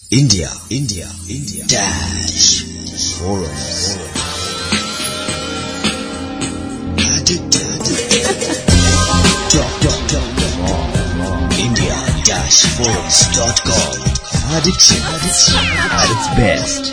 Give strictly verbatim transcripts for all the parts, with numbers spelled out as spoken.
India, India, India dash forums. Talk, talk, talk. India dash forums dot com. Addiction, addiction at its best.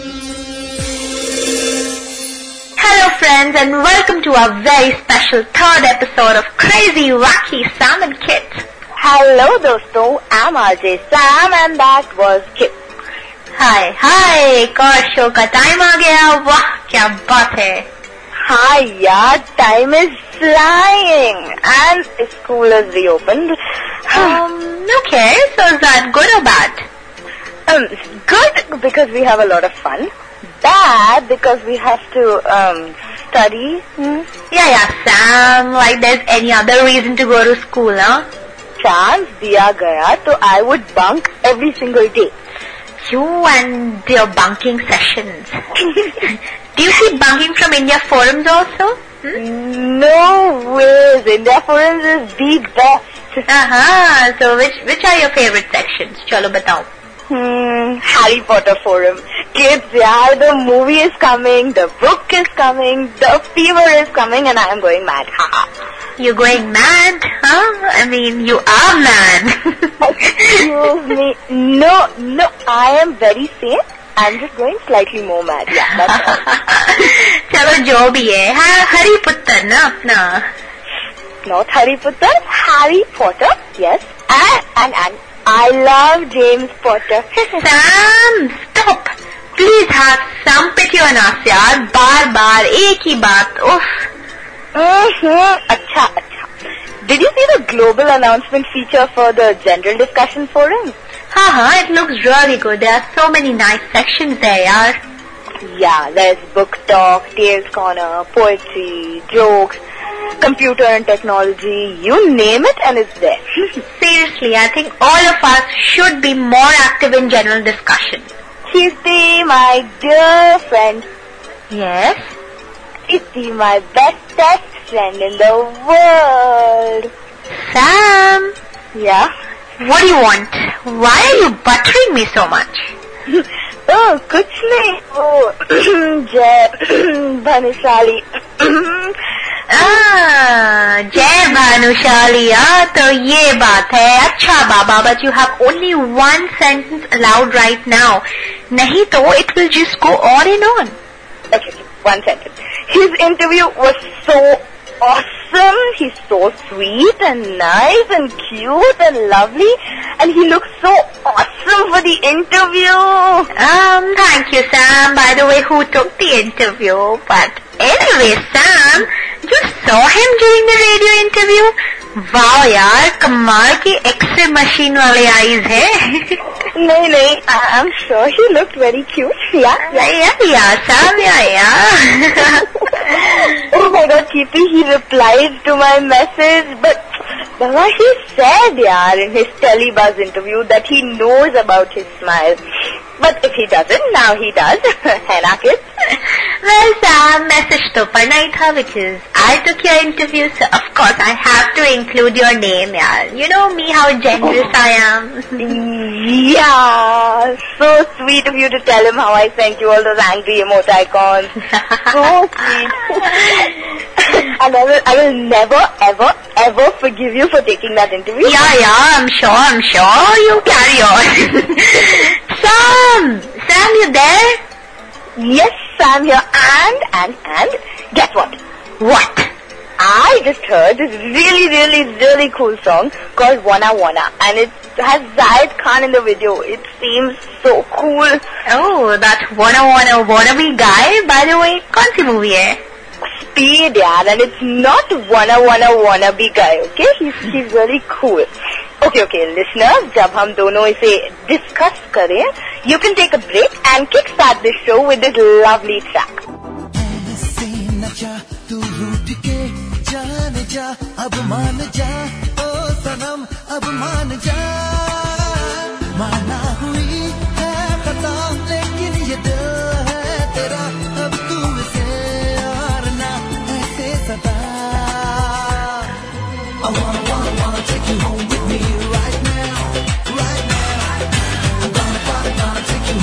Hello friends and welcome to our very special third episode of Crazy Wacky Sam and Kit. Hello दोस्तों, I'm R J Sam and that was Kit. हाय हाय एक और show का time आ गया. वाह क्या बात है. Hi यार, time is flying and school is reopened. um, okay, so is that good or bad? Um, good because we have a lot of fun. Bad because we have to um study. Hmm? Yeah, yeah, Sam, like there's any other reason to go to school, huh? Chance दिया गया तो I would bunk every single day. You and your bunking sessions. Do you keep bunking from India Forums also? Hmm? No ways. India Forums is the best. Uh-huh. So which which are your favorite sections? Chalo batao. Hmm, Harry Potter Forum. Kids, yeah, the movie is coming, the book is coming, the fever is coming and I am going mad. Haha. You're going mad, huh? I mean, you are mad. Excuse me. No, no, I am very sane. I'm just going slightly more mad. Yeah, that's all. चलो जो भी है. हाँ, हरी पुत्र ना अपना. Not Harry Potter, Harry Potter, yes. And, and, and I love James Potter. Sam, stop. Please have some pity on us, यार. बार बार एक ही बात. Oof. Mm-hmm. Acha, acha. Did you see the global announcement feature for the general discussion forum? हाँ हाँ, it looks really good. There are so many nice sections there, यार. Yeah, there's book talk, tales corner, poetry, jokes, computer and technology, you name it and it's there. Seriously, I think all of us should be more active in general discussion. Kirti, my dear friend. Yes? Kirti, my bestest friend in the world. Sam? Yeah? What do you want? Why are you buttering me so much? Oh, कुछ नहीं. Oh, जय Bhanushali. Ah, जय Bhanushali. Ah, तो ये बात है. अच्छा बाबा, but you have only one sentence allowed right now. नहीं तो it will just go on and on. Okay, one sentence. His interview was so awesome. He's so sweet and nice and cute and lovely. And he looks so awesome for the interview. Um, thank you, Sam. By the way, who took the interview? But anyway, Sam, you saw him during the radio interview? Wow, यार, कमाल की X-ray machine वाले eyes है. नहीं नहीं, I'm sure he looked very cute. Yeah, yeah, yeah, yeah, Sam, yeah, yeah. Oh my God, Kirti, he replied to my message, but Baba, he said, yaar, in his Telebuzz interview that he knows about his smile. But if he doesn't, now he does. है ना kids? Well, Sam, message तो पढ़ना ही था because I took your interview, so of course I have to include your name, yaar. You know me, how generous I am. Yeah, so sweet of you to tell him how I sent you all those angry emote icons. So sweet. And I will, I will never, ever, ever forgive you for taking that interview. Yeah, yeah, I'm sure, I'm sure. You carry on. Sam! Sam, you there? Yes, Sam here. And, and, and, guess what? What? I just heard this really, really, really cool song called Wanna Wanna. And it has Zayed Khan in the video. It seems so cool. Oh, that Wanna Wanna wannabe guy, by the way, kaun si movie hai? Speed, yeah, and it's not Wanna Wanna wannabe guy, okay? He's, he's really cool. Okay, okay, listeners, जब हम दोनों इसे discuss करें, you can take a break and kickstart this show with this lovely track. I wanna, wanna, wanna take you home with me right now, right now. I'm gonna, gonna, gonna take you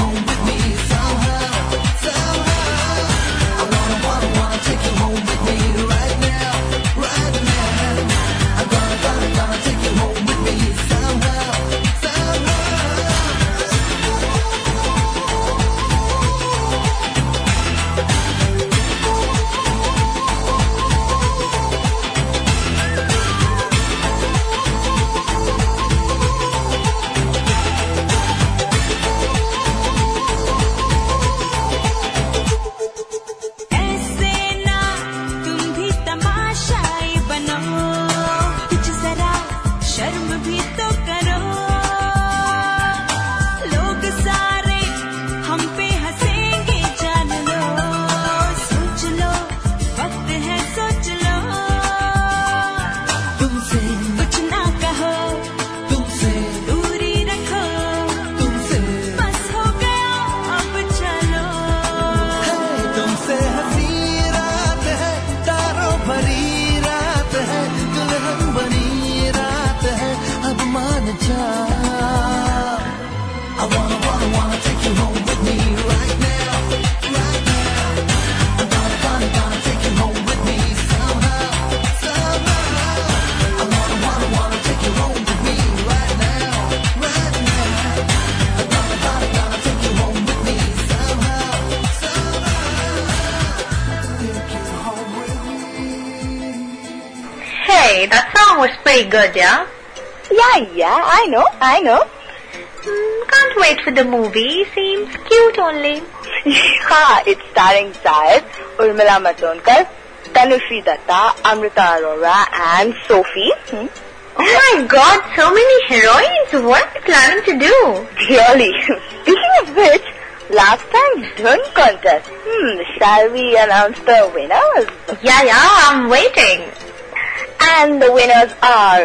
song was pretty good, yeah? Yeah, yeah, I know, I know. Mm, can't wait for the movie. Seems cute only. Yeah, it's starring Zayed, Urmila Matondkar, Tanushree Datta, Amrita Arora, and Sophie. Hmm? Oh my god, so many heroines. What are you planning to do? Really? Speaking of which, last time's Dhun contest. Hmm, shall we announce the winners? Yeah, yeah, I'm waiting. And the winners are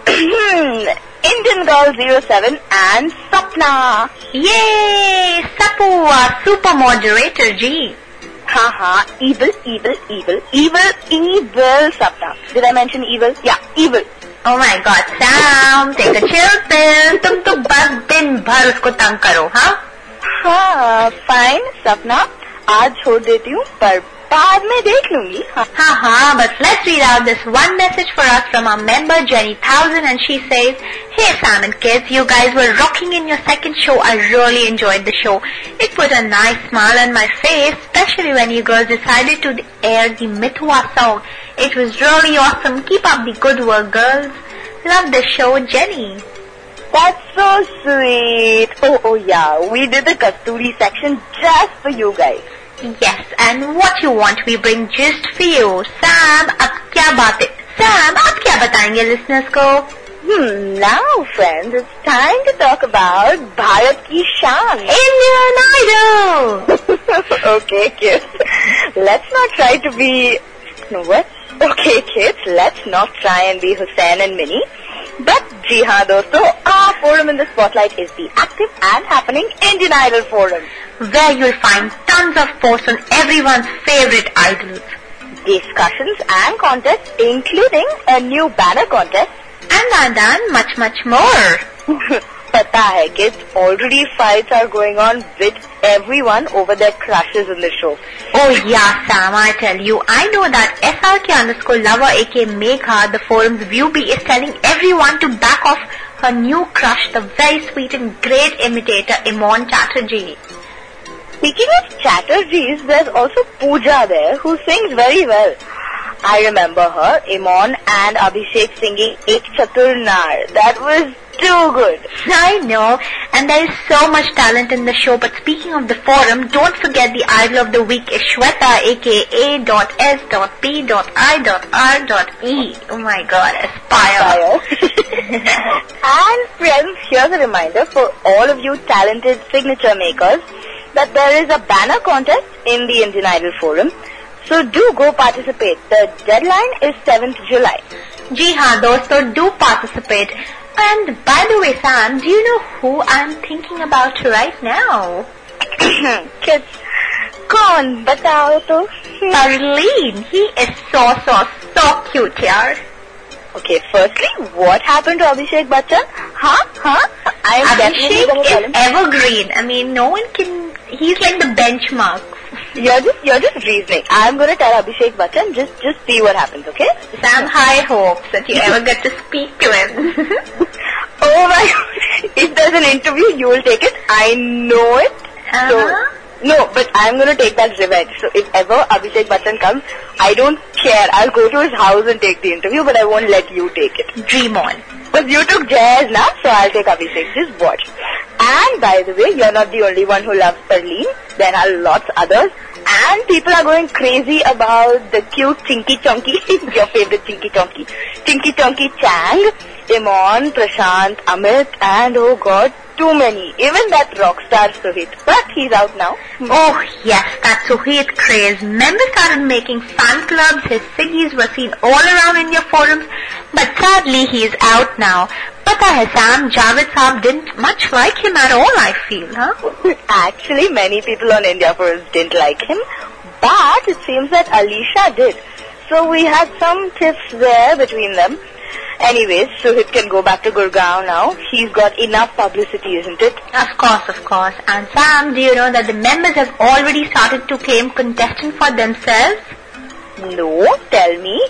Indian Girl zero seven and Sapna. Yay! Sapu, our super moderator, G. Haha, evil, evil, evil, evil, evil Sapna. Did I mention evil? Yeah, evil. Oh my god, Sam, take a chill pill. तुम तो बस दिन भर उसको तंग करो, हाँ? हाँ, fine, Sapna. आज छोड़ देती हूँ, पर बाद में देख लूँगी. हाँ, हाँ, but let's read out this one message for us from our member Jenny Thousand, and she says, "Hey Sam and kids, you guys were rocking in your second show. I really enjoyed the show. It put a nice smile on my face, especially when you girls decided to air the Mithua song. It was really awesome. Keep up the good work, girls. Love the show, Jenny." That's so sweet. Oh, oh yeah, we did the Kasturi section just for you guys. Yes, and what you want we bring just for you. Sam, अब क्या बात है? Sam, आप क्या बताएंगे listeners को? Hmm, now friends, it's time to talk about Bharat ki Shaan. Indian Idol! Okay, kids. Let's not try to be... No, what? Okay, kids, let's not try and be Hussain and Minnie. But, ji haan dosto, our forum in the spotlight is the active and happening Indian Idol forum, where you'll find tons of posts on everyone's favorite idols, discussions and contests, including a new banner contest, and and much, much more. Pata hai, kids, already fights are going on with everyone over their crushes in the show. Oh yeah, Sam, I tell you, I know that S R K underscore lover aka Megha, the forum's viewbie, is telling everyone to back off her new crush, the very sweet and great imitator Imon Chatterjee. Speaking of Chatterjees, there's also Pooja there, who sings very well. I remember her, Imon and Abhishek singing Ek Chatur Nar. That was too good. I know, and there is so much talent in the show. But speaking of the forum, don't forget the idol of the week is Shweta, aka A.S.P.I.R.E. Oh my god, Aspire. And friends, here's a reminder for all of you talented signature makers that there is a banner contest in the Indian Idol forum. So do go participate. The deadline is seventh of July. Ji haan, dosto, do participate. And by the way, Sam, do you know who I'm thinking about right now? Kids, kaun batao to? Parleen. He is so, so, so cute, yaar. Okay, firstly, what happened to Abhishek Bachchan? Huh? Huh? I am definitely going to tell Abhishek him. is evergreen. I mean, no one can... He's like the benchmark. You're just, you're just reasoning. I'm going to tell Abhishek Bachchan, just, just see what happens, okay? Sam, high hopes that you ever get to speak to him. Oh my god. If there's an interview, you will take it. I know it. Uh-huh. So, no, but I'm going to take that revenge. So if ever Abhishek Bachchan comes, I don't care. I'll go to his house and take the interview, but I won't let you take it. Dream on. Because you took Jay's now, so I'll take Abhishek. Just watch. And by the way, you're not the only one who loves Parleen. There are lots others. And people are going crazy about the cute Chinky Chonky, your favorite Chinky Chonky, Chinky Chonky Chang, Imon, Prashant, Amit, and oh god, too many. Even that rock star Suhit. But he's out now. Oh yes, that Suhit craze. Members started making fan clubs. His siggies were seen all around India forums. But sadly, he's out now. Pata hai Sam, Javed Saab didn't much like him at all, I feel, huh? Actually, many people on India forums didn't like him. But it seems that Alisha did. So we had some tiffs there between them. Anyways, Suhit can go back to Gurgaon now. He's got enough publicity, isn't it? Of course, of course. And Sam, do you know that the members have already started to claim contestants for themselves? No, tell me.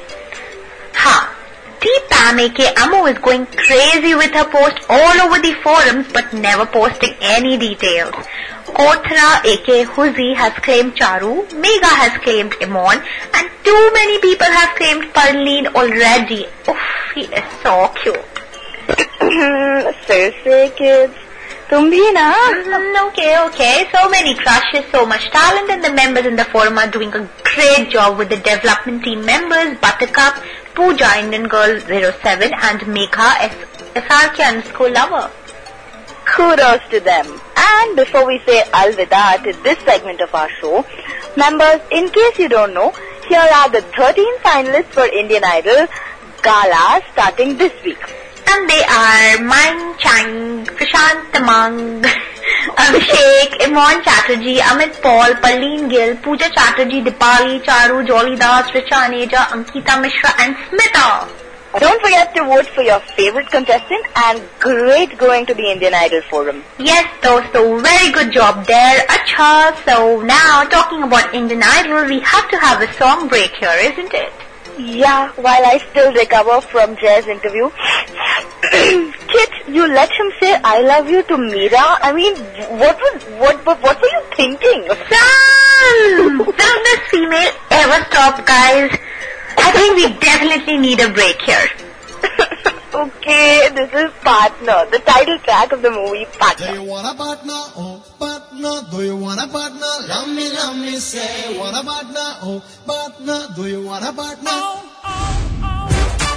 Ha! T-Pam aka Amu is going crazy with her post all over the forums but never posting any details. Kothra aka Huzi has claimed Charu, Megha has claimed Imon, and too many people have claimed Parleen already. Oof, he is so cute. Seriously, kids. Tum bhi na? Mm, okay, okay. So many crushes, so much talent, and the members in the forum are doing a great job with the development team members, Buttercup, Pooja, Indian Girl zero seven, and Megha, S R K underscore lover. Kudos to them. And before we say alvida to this segment of our show, members, in case you don't know, here are the thirteen finalists for Indian Idol Gala starting this week. And they are Mine Chang, Prashant Tamang, Abhishek, Imran Chatterjee, Amit Paul, Parleen Gill, Pooja Chatterjee, Dipali, Charu, Jolly Das, Richa Aneja, Ankita Mishra, and Smita. Don't forget to vote for your favorite contestant, and great going to the Indian Idol forum. Yes, dosto, very good job there. Acha, so now talking about Indian Idol, we have to have a song break here, isn't it? Yeah, while I still recover from Jay's interview. Kit, you let him say I love you to Meera? I mean, what was, what, what, what were you thinking? Sam! Will this female ever stop, guys? I think we definitely need a break here. Okay, this is Partner, the title track of the movie Partner. Do you want a partner? Oh, partner. Do you want a partner? Love me, love me, say. Want a partner? Oh, partner. Do you want a partner? Oh, oh, oh.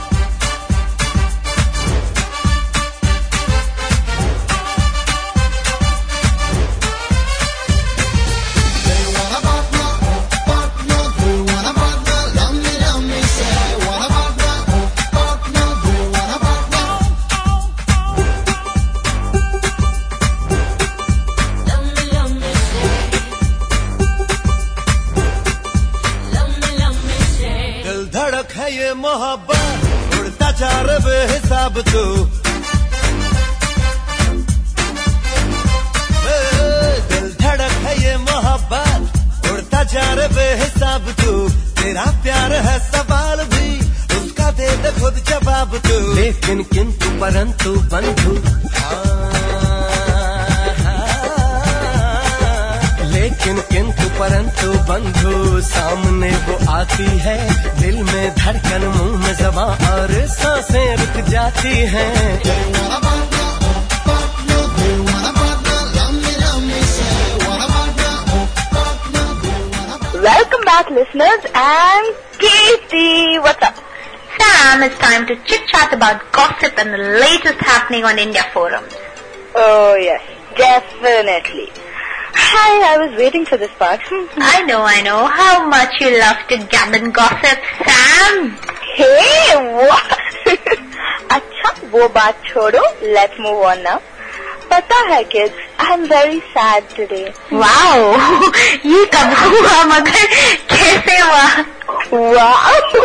Do you want a partner? Oh, partner. Do you want a partner? Love me, love me, say. Want a partner? Oh, partner. Do you want a partner? धड़क है ये मोहब्बत उड़ता जा रे बेहिसाब तू दिल धड़क है ये मोहब्बत उड़ता जा रे बेहिसाब तू तेरा प्यार है सवाल भी उसका दे दे खुद जवाब तू लेकिन किंतु परंतु बंधु लेकिन किंतु परंतु बंधु सामने वो आती है दिल में धड़कन मुंह में ज़बान और सांसें रुक जाती हैं Welcome back, listeners, and Katie, what's up? Sam, it's time to chit-chat about gossip and the latest happening on India forums. Oh, yes, definitely. Hi, I was waiting for this part. I know, I know. How much you love to gab and gossip, Sam. Hey, what? Acha, wo baat chodo. Let's move on now. Pata hai, kids, I'm very sad today. Wow. Ye kab hua magar kaise hua? Wow.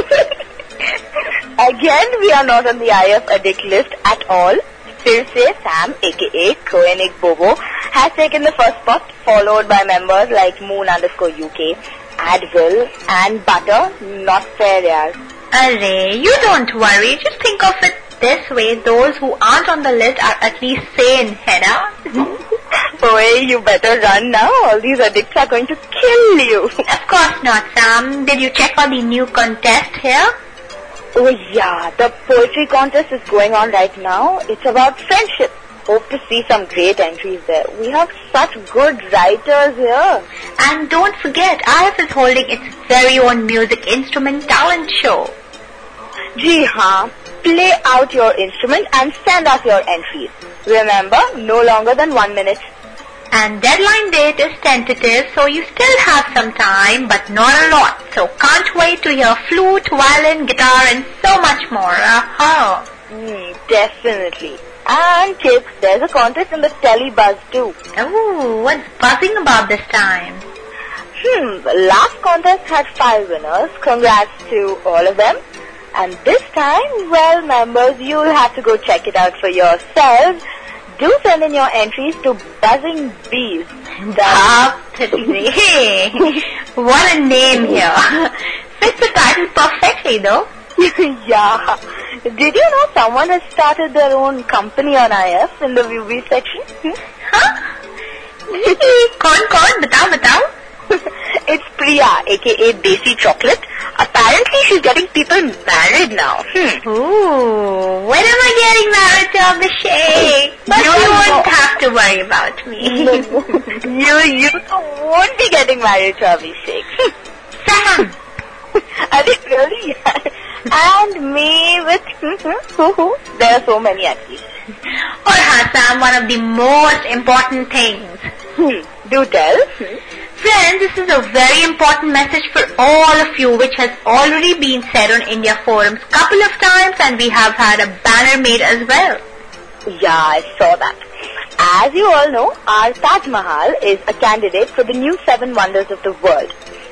Again, we are not on the I F addict list at all. Phir se Sam, aka Koenig Bobo, has taken the first spot, followed by members like Moon underscore U K, Advil, and Butter. Not fair, yaar. Array, you don't worry. Just think of it this way. Those who aren't on the list are at least sane, hai na? Oye, you better run now. All these addicts are going to kill you. Of course not, Sam. Did you check out the new contest here? Oh yeah, the poetry contest is going on right now. It's about friendship. Hope to see some great entries there. We have such good writers here. And don't forget, I F is holding its very own music instrument talent show. Ji haan, play out your instrument and send us your entries. Remember, no longer than one minute. And deadline date is tentative, so you still have some time, but not a lot. So can't wait to hear flute, violin, guitar, and so much more. Uh-huh. Mm, definitely. And kids, there's a contest in the Telebuzz too. Oh, what's buzzing about this time? Hmm, last contest had five winners. Congrats to all of them. And this time, well, members, you'll have to go check it out for yourselves. Do send in your entries to Buzzing Bees. Hey, what a name here. Fits the title perfectly though. Yeah. Did you know someone has started their own company on I F in the movie section? Hmm? Huh? Kaun kaun? Batao, batao. It's Priya, aka Desi Chocolate, Apparently she's getting people married now. Hmm. Ooh, when am I getting married to Abhishek? But you, you won't have to worry about me. you you won't be getting married to Abhishek. Sam! Are they really? And me with... There are so many actually. Or Hassan, one of the most important things. Hmm. Do tell. Hmm. Friends, this is a very important message for all of you, which has already been said on India Forums couple of times, and we have had a banner made as well. Yeah, I saw that. As you all know, our Taj Mahal is a candidate for the new Seven Wonders of the World.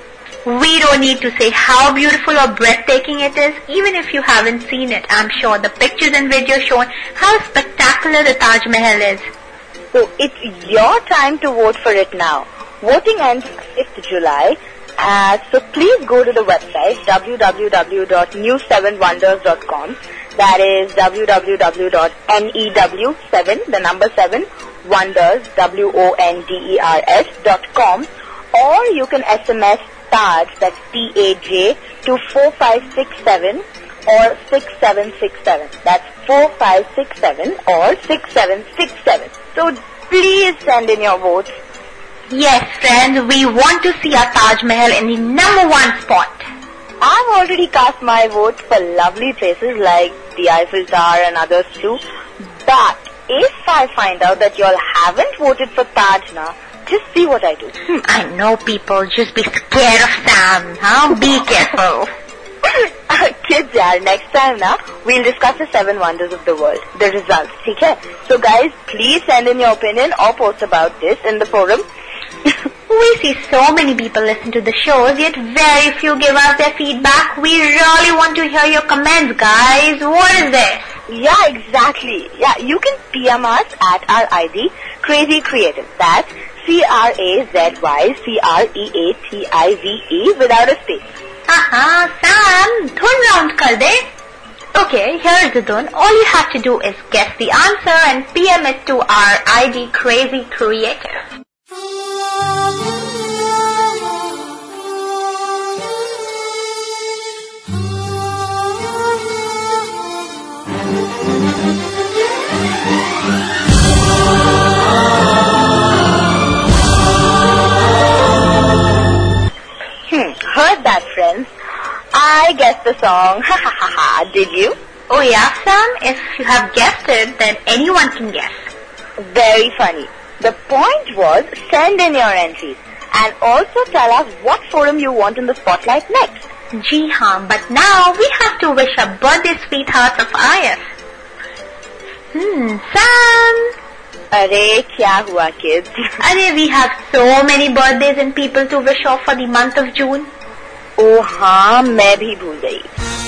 We don't need to say how beautiful or breathtaking it is, even if you haven't seen it. I'm sure the pictures and videos show how spectacular the Taj Mahal is. So it's your time to vote for it now. Voting ends fifth of July, uh, so please go to the website w w w dot new seven wonders dot com. That is w w w dot new seven, the number seven, wonders, W O N D E R S dot com, or you can S M S Taj, that's T A J, to four five six seven or six seven six seven. That's four five six seven or six seven six seven. So please send in your votes. Yes, friends, we want to see our Taj Mahal in the number one spot. I've already cast my vote for lovely places like the Eiffel Tower and others too. But if I find out that you all haven't voted for Taj now, just see what I do. Hmm, I know people just be scared of Sam, huh? Be careful. Kids, yaar, next time now, we'll discuss the seven wonders of the world, the results, okay? So guys, please send in your opinion or post about this in the forum. We see so many people listen to the shows, yet very few give us their feedback. We really want to hear your comments, guys. What is this? Yeah, exactly. Yeah, you can P M us at our I D, Crazy Creative. That's C R A Z Y C R E A T I V E without a space. Uh-huh, Sam, dhun round kar de. Okay, here's the dhun. All you have to do is guess the answer and P M it to our I D, Crazy Creative. Hmm, heard that, friends. I guessed the song. Ha ha ha ha. Did you? Oh yeah, Sam, if you have guessed it, then anyone can guess. Very funny. The point was, send in your entries and also tell us what forum you want in the spotlight next. Ji haan, but now we have to wish a birthday sweetheart of ours. Hmm, Sam. Arey, kya hua, kids? Arey, we have so many birthdays and people to wish off for the month of June. Oh haan, main bhi bhul gayi.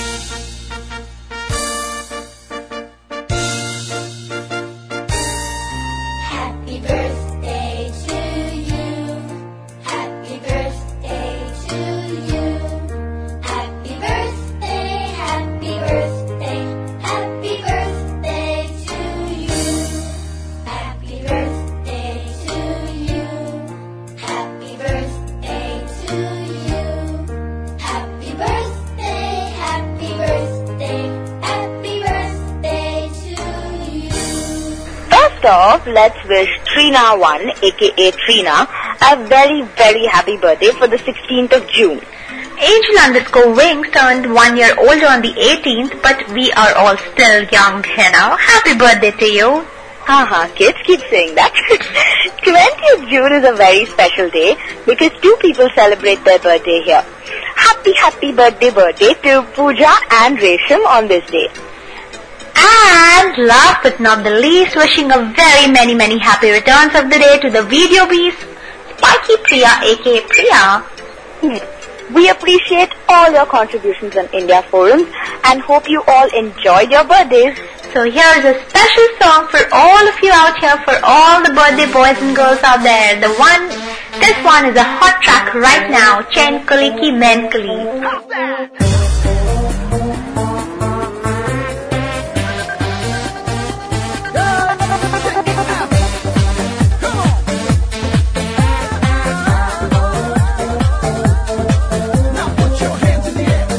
Off, let's wish Trina one, aka Trina, a very, very happy birthday for the sixteenth of June. Angel underscore Wings turned one year older on the eighteenth, but we are all still young, you know. Happy birthday to you. Haha, kids keep saying that. twentieth of June is a very special day because two people celebrate their birthday here. Happy, happy birthday, birthday to Pooja and Resham on this day. And last but not the least, wishing a very many many happy returns of the day to the video beast, Spiky Priya aka Priya. Hmm. We appreciate all your contributions on India Forums and hope you all enjoyed your birthdays. So here's a special song for all of you out here, for all the birthday boys and girls out there. The one, this one is a hot track right now, Chen Kuli Ki Men Kuli. Now put your hands in the air.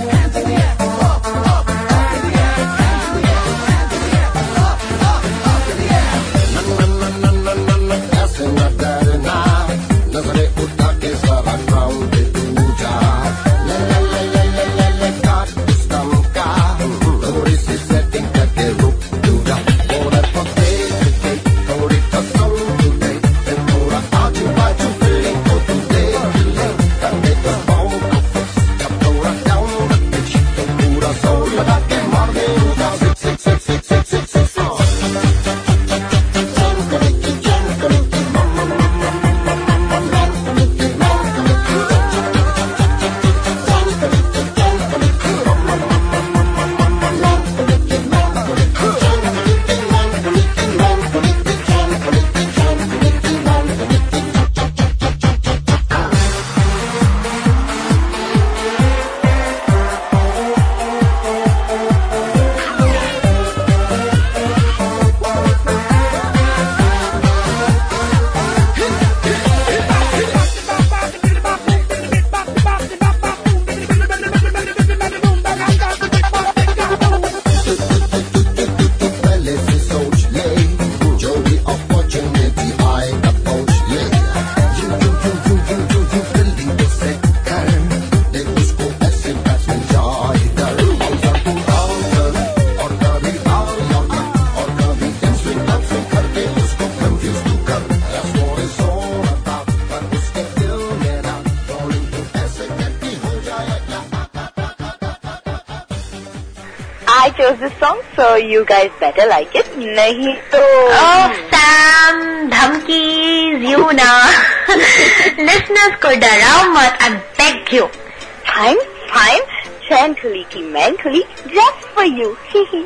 chose this song, so you guys better like it. Nahi to... Oh, Sam, dhamkis, you know. Listeners ko darao mat, I beg you. Fine, fine. Gently ki mentally, just for you.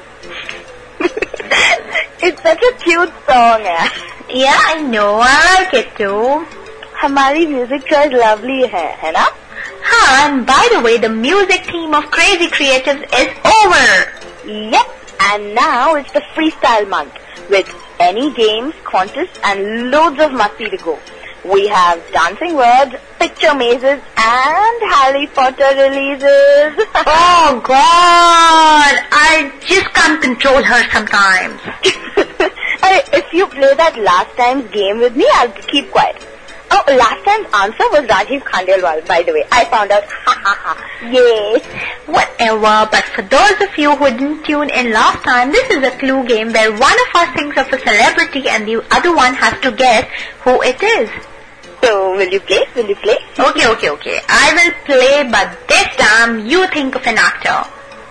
It's such a cute song, yeah. Yeah, I know. I like it too. Hamari music choice lovely hai, hai na? Huh, and by the way, the music theme of Crazy Creatives is over. Yep, and now it's the freestyle month with any games, contests and loads of masti to go. We have dancing words, picture mazes and Harry Potter releases. Oh God, I just can't control her sometimes. If you play that last time's game with me, I'll keep quiet. Oh, last time's answer was Rajiv Khandelwal, by the way. I found out. Ha ha ha. Yes. Whatever, but for those of you who didn't tune in last time, this is a clue game where one of us thinks of a celebrity and the other one has to guess who it is. So, will you play? Will you play? Okay, okay, okay. I will play, but this time you think of an actor.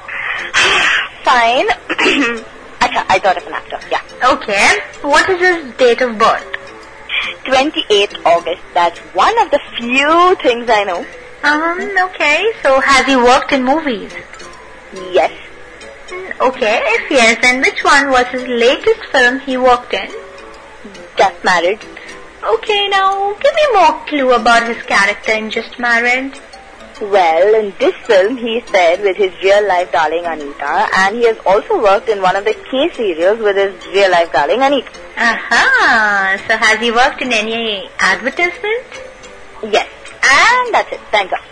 Fine. Acha, I thought of an actor, yeah. Okay. What is his date of birth? twenty-eighth August. That's one of the few things I know. Um, okay. So has he worked in movies? Yes. Okay. If yes, then which one was his latest film he worked in? Just Married. Okay, now give me more clue about his character in Just Married. Well, in this film, he said with his real-life darling Anita, and he has also worked in one of the K serials with his real-life darling Anita. Aha! So has he worked in any advertisement? Yes, and that's it. Thank God.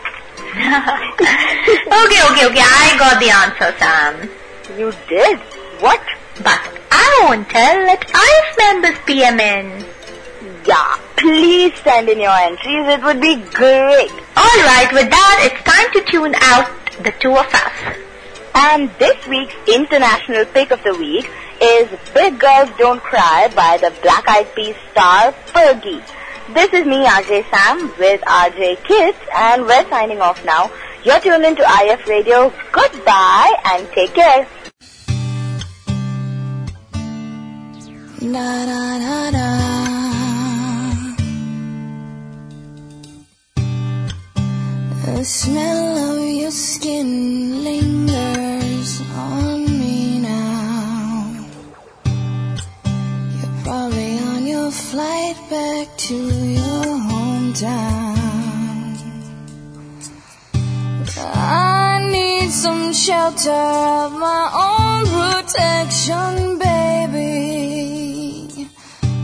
okay, okay, okay. I got the answer, Sam. You did? What? But I won't tell. Let I F members P M in. Yeah, please send in your entries. It would be great. Alright, with that, it's time to tune out the two of us. And this week's international pick of the week is Big Girls Don't Cry by the Black Eyed Peas star Fergie. This is me, R J Sam, with R J Kids, and we're signing off now. You're tuned into I F Radio. Goodbye and take care. Da, da, da, da. The smell of your skin lingers on me now. You're probably on your flight back to your hometown. I need some shelter of my own protection, baby.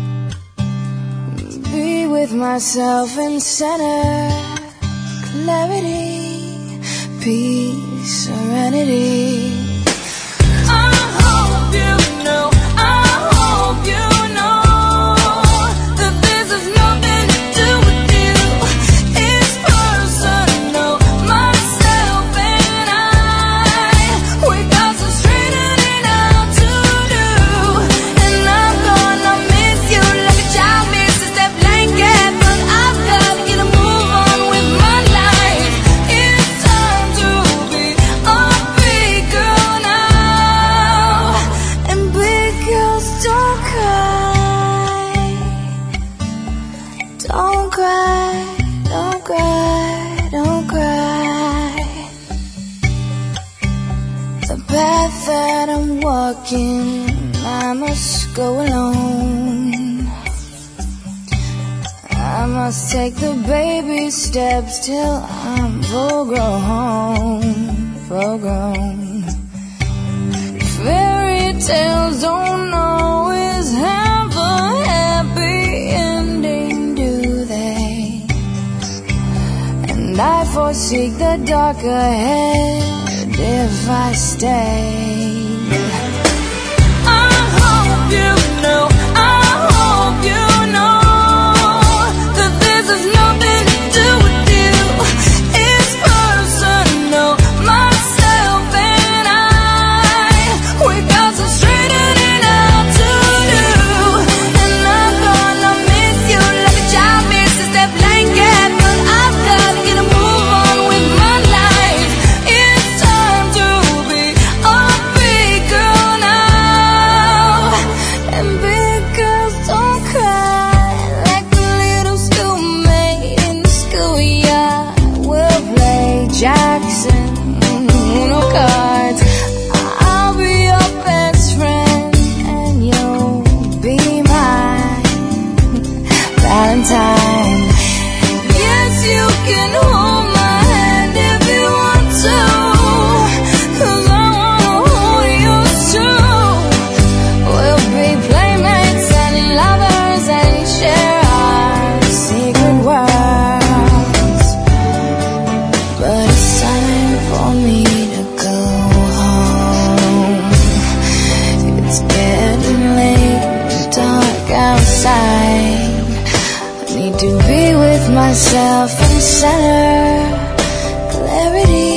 Be with myself in center. Clarity, peace, serenity. I hope you know, I hope you know that this has nothing to do with you. It's personal, myself and I. We got some straightening out to do, and I'm gonna miss you like a child misses that blanket, but I've got to get a move on with my life. It's time to be a big girl now, and big girls don't cry, don't cry, don't cry, don't cry. The path that I'm walking, I must go alone. I must take the baby steps till I'm full grown, full grown. Fairy tales don't always have a happy ending, do they? And I foresee the dark ahead if I stay. I hope you know, I hope you know that this has nothing to do with you. It's personal, myself and I. We got some straightening out to do, and I'm gonna miss you like a child misses that blanket, but I've got to get a move on with my life. It's time to be a one time. Yes, you can hold my hand if you want to, 'cause I wanna hold yours too. We'll be playmates and lovers and share our secret worlds. But it's time for me to go home. It's getting late and dark outside. I need to be with myself and center clarity.